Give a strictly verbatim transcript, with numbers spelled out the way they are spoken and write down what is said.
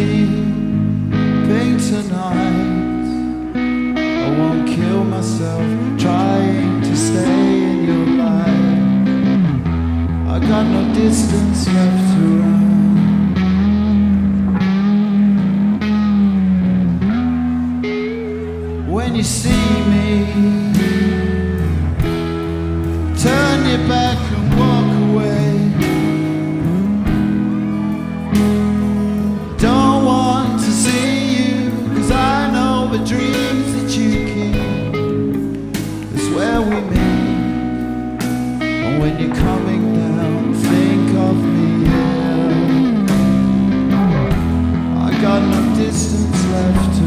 sleeping tonight. I won't kill myself trying to stay in your light. I got no distance left to run. When you see me, turn your back and walk away. Don't want to see you, 'cause I know the dreams that you keep is where we meet. And when you're coming down, think of me, yeah. I got no distance left